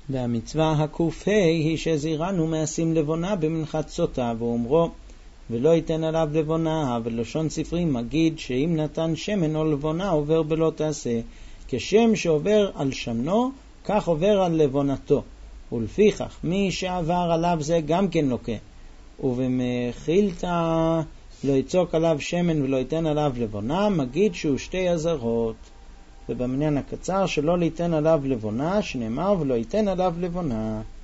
והמצווה הקופה היא שזירנו מעשים לבונה במנחת סוטה, ואומרו ולא ייתן עליו לבונה, ולשון ספרי מגיד שאם נתן שמן או לבונה עובר בלא תעשה, כשם שעובר על שמנו כך עובר על לבונתו, ולפיכך מי שעבר עליו זה גם כן לוקה. ובמחילתא לא יצוק עליו שמן ולא ייתן עליו לבונה, מגיד שהוא שתי אזהרות. ובמניין הקצר שלא ליתן עליו לבונה, שנאמר ולא ייתן עליו לבונה.